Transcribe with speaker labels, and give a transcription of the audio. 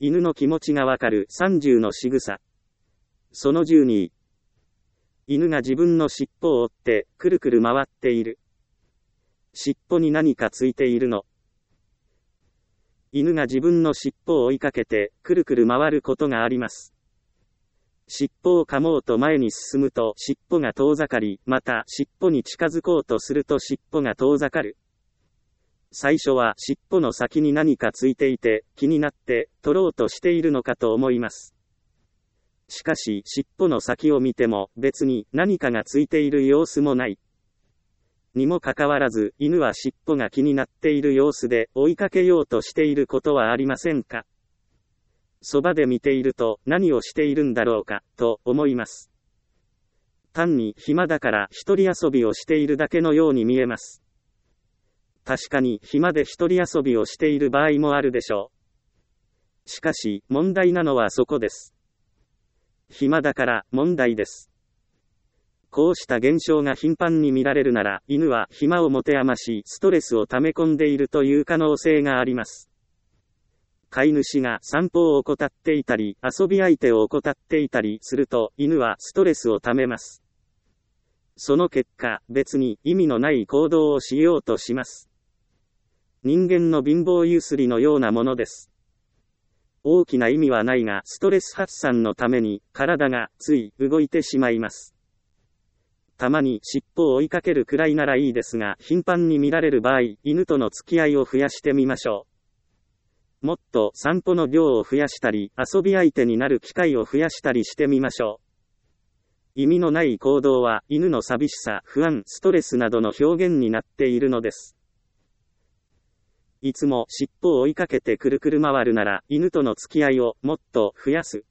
Speaker 1: 犬の気持ちがわかる30の仕草。その12。犬が自分の尻尾を追ってくるくる回っている。尻尾に何かついているの。犬が自分の尻尾を追いかけてくるくる回ることがあります。尻尾を噛もうと前に進むと尻尾が遠ざかり、また尻尾に近づこうとすると尻尾が遠ざかる。最初は尻尾の先に何かついていて気になって取ろうとしているのかと思います。しかし尻尾の先を見ても別に何かがついている様子もない。にもかかわらず犬は尻尾が気になっている様子で追いかけようとしていることはありませんか？そばで見ていると何をしているんだろうかと思います。単に暇だから一人遊びをしているだけのように見えます。確かに暇で一人遊びをしている場合もあるでしょう。しかし問題なのはそこです。暇だから問題です。こうした現象が頻繁に見られるなら、犬は暇を持て余しストレスを溜め込んでいるという可能性があります。飼い主が散歩を怠っていたり、遊び相手を怠っていたりすると、犬はストレスを溜めます。その結果、別に意味のない行動をしようとします。人間の貧乏ゆすりのようなものです。大きな意味はないが、ストレス発散のために、体がつい動いてしまいます。たまに尻尾を追いかけるくらいならいいですが、頻繁に見られる場合、犬との付き合いを増やしてみましょう。もっと散歩の量を増やしたり、遊び相手になる機会を増やしたりしてみましょう。意味のない行動は、犬の寂しさ、不安、ストレスなどの表現になっているのです。いつも尻尾を追いかけてくるくる回るなら、犬との付き合いをもっと増やす。